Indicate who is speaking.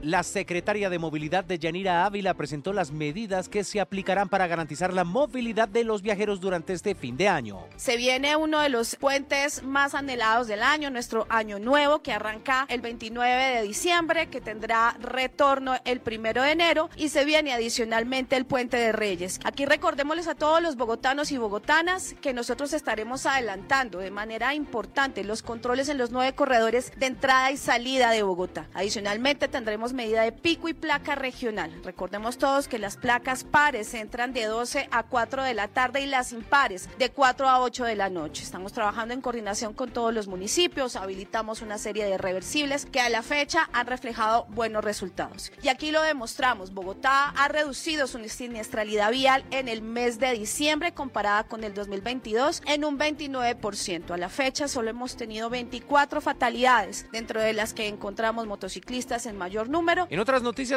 Speaker 1: La secretaria de Movilidad Deyanira Ávila presentó las medidas que se aplicarán para garantizar la movilidad de los viajeros durante este fin de año.
Speaker 2: Se viene uno de los puentes más anhelados del año, nuestro año nuevo, que arranca el 29 de diciembre, que tendrá retorno el 1 de enero, y se viene adicionalmente el puente de Reyes. Aquí recordémosles a todos los bogotanos y bogotanas que nosotros estaremos adelantando de manera importante los controles en los 9 corredores de entrada y salida de Bogotá. Adicionalmente tendremos medida de pico y placa regional. Recordemos todos que las placas pares entran de 12 a 4 de la tarde y las impares de 4 a 8 de la noche. Estamos trabajando en coordinación con todos los municipios, habilitamos una serie de reversibles que a la fecha han reflejado buenos resultados. Y aquí lo demostramos, Bogotá ha reducido su siniestralidad vial en el mes de diciembre comparada con el 2022 en un 29%. A la fecha solo hemos tenido 24 fatalidades, dentro de las que encontramos motociclistas en mayor número.
Speaker 1: En otras noticias,